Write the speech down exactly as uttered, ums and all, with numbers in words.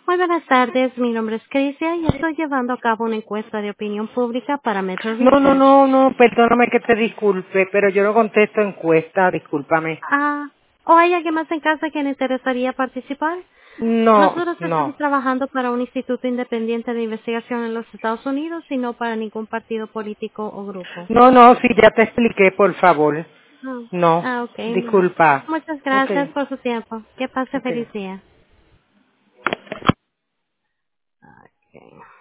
Muy buenas tardes, mi nombre es Crisia y estoy llevando a cabo una encuesta de opinión pública para Metro No, no, Research. no, no, perdóname que te disculpe, pero yo no contesto encuesta, discúlpame. Ah, ¿o hay alguien más en casa que le interesaría participar? No, Nosotros estamos no, trabajando para un instituto independiente de investigación en los Estados Unidos y no para ningún partido político o grupo. no, no, sí, ya te expliqué, por favor. Ah, No, ah, ok. disculpa. Muchas Ok, gracias por su tiempo. Que pase ok. feliz día. Ok.